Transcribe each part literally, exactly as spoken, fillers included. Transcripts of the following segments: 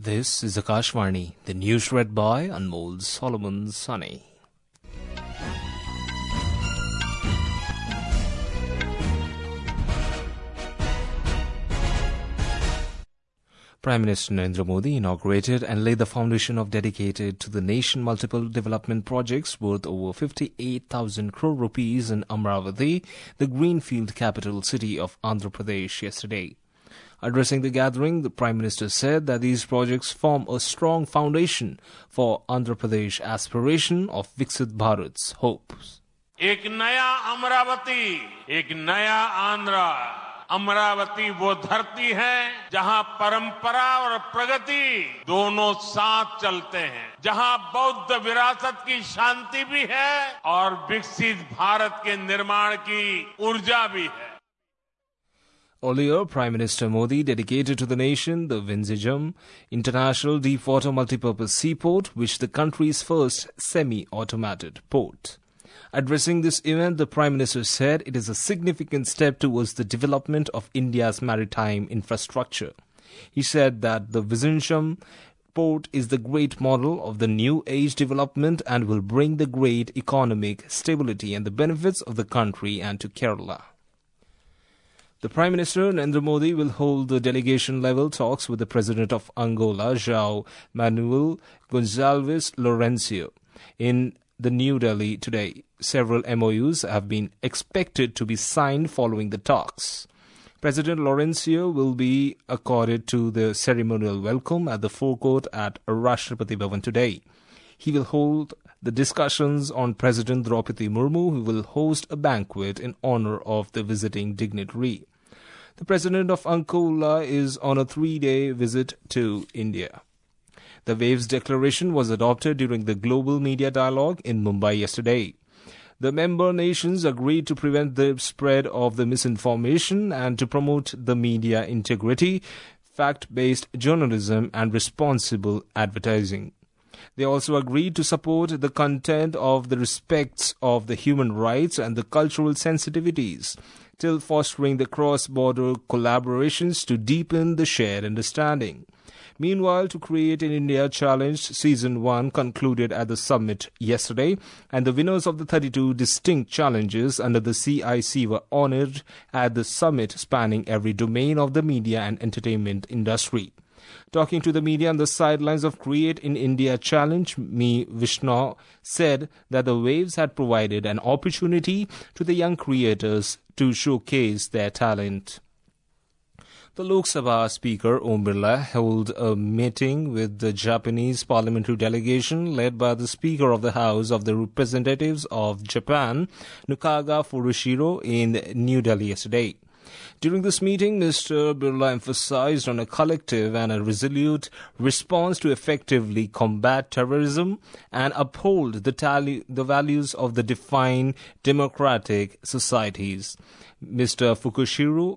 This is Akashvani, the news read by Anmol Solomon Sani. Prime Minister Narendra Modi inaugurated and laid the foundation of dedicated to the nation multiple development projects worth over fifty-eight thousand crore rupees in Amravati, the greenfield capital city of Andhra Pradesh, yesterday. Addressing the gathering, the Prime Minister said that these projects form a strong foundation for Andhra Pradesh aspiration of Viksit Bharat's hopes. एक नया अमरावती, एक नया आंध्रा। अमरावती वो धरती है जहां परंपरा और प्रगति दोनों साथ चलते हैं, जहां बौद्ध विरासत की शांति भी है और विकसित भारत के निर्माण की ऊर्जा भी है. Earlier, Prime Minister Modi dedicated to the nation the Vizhinjam International Deepwater Multipurpose Seaport, which the country's first semi-automated port. Addressing this event, the Prime Minister said it is a significant step towards the development of India's maritime infrastructure. He said that the Vizhinjam port is the great model of the new age development and will bring the great economic stability and the benefits of the country and to Kerala. The Prime Minister Narendra Modi will hold the delegation-level talks with the President of Angola, João Manuel Gonçalves Lourenço, in the New Delhi today. Several M O Us have been expected to be signed following the talks. President Lourenço will be accorded to the ceremonial welcome at the forecourt at Rashtrapati Bhavan today. He will hold the discussions on President Draupadi Murmu, who will host a banquet in honor of the visiting dignitary. The President of Angola is on a three-day visit to India. The Waves Declaration was adopted during the Global Media Dialogue in Mumbai yesterday. The member nations agreed to prevent the spread of the misinformation and to promote the media integrity, fact-based journalism and responsible advertising. They also agreed to support the content of the respects of the human rights and the cultural sensitivities, till fostering the cross-border collaborations to deepen the shared understanding. Meanwhile, to create an India Challenge Season one concluded at the summit yesterday, and the winners of the thirty-two distinct challenges under the C I C were honoured at the summit spanning every domain of the media and entertainment industry. Talking to the media on the sidelines of Create in India Challenge, Mi Vishnu said that the Waves had provided an opportunity to the young creators to showcase their talent. The Lok Sabha Speaker Om Birla held a meeting with the Japanese parliamentary delegation led by the Speaker of the House of the Representatives of Japan, Nukaga Furushiro, in New Delhi yesterday. During this meeting, Mister Birla emphasized on a collective and a resolute response to effectively combat terrorism and uphold the, tally, the values of the defined democratic societies. Mister Fukushiro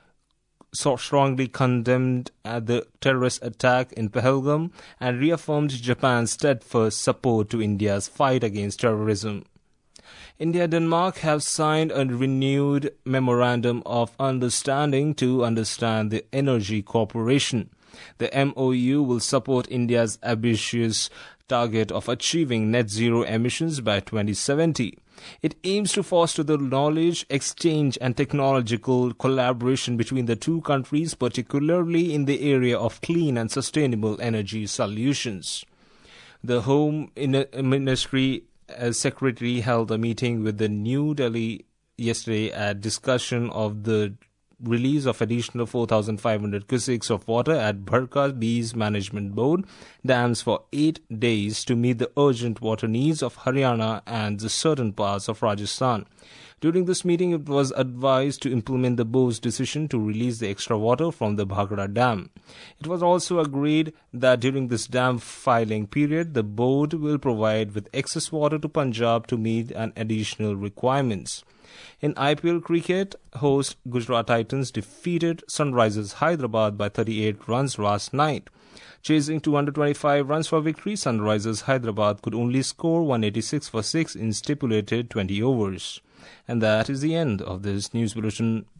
so strongly condemned the terrorist attack in Pahalgam and reaffirmed Japan's steadfast support to India's fight against terrorism. India and Denmark have signed a renewed memorandum of understanding to understand the energy cooperation. The M O U will support India's ambitious target of achieving net zero emissions by twenty seventy. It aims to foster the knowledge exchange and technological collaboration between the two countries, particularly in the area of clean and sustainable energy solutions. The Home Ministry as Secretary held a meeting with the New Delhi yesterday at discussion of the release of additional four thousand five hundred cusics of water at Bharka Bees Management Board dams for eight days to meet the urgent water needs of Haryana and the certain parts of Rajasthan. During this meeting, it was advised to implement the board's decision to release the extra water from the Bhagra Dam. It was also agreed that during this dam filing period, the board will provide with excess water to Punjab to meet an additional requirements. In I P L cricket, host Gujarat Titans defeated Sunrisers Hyderabad by thirty-eight runs last night. Chasing two hundred twenty-five runs for victory, Sunrisers Hyderabad could only score one hundred eighty-six for six in stipulated twenty overs. And that is the end of this news bulletin.